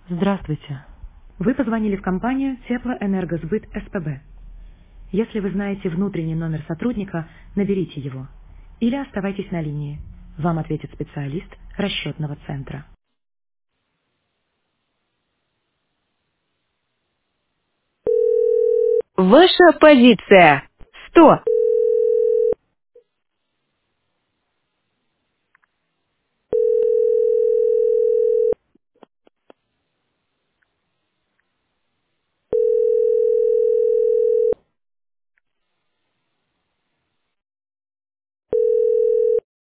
Здравствуйте. Вы позвонили в компанию Теплоэнергосбыт СПБ. Если вы знаете внутренний номер сотрудника, наберите его. Или оставайтесь на линии. Вам ответит специалист расчетного центра. Ваша позиция. 100.